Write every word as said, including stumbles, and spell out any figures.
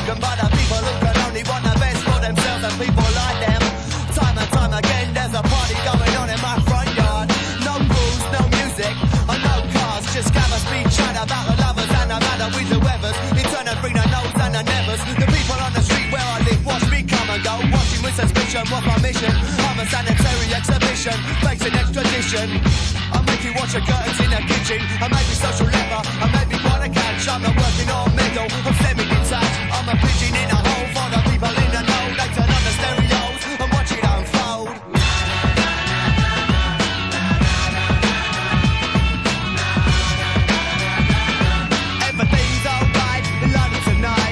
vision by the people who can only want the best for themselves and people like them. Time and time again, there's a party going on in my front yard. No rules, no music, and no cars. Just gather speed, chat about the lovers and the matter with the weathers. You turn and bring the nose and the nevers. The people on the street where I live watch me come and go. Watching with suspicion, what's my mission? I'm a sanitary exhibition, facing extradition. I make you watch your curtains in the kitchen. I make you social lever. I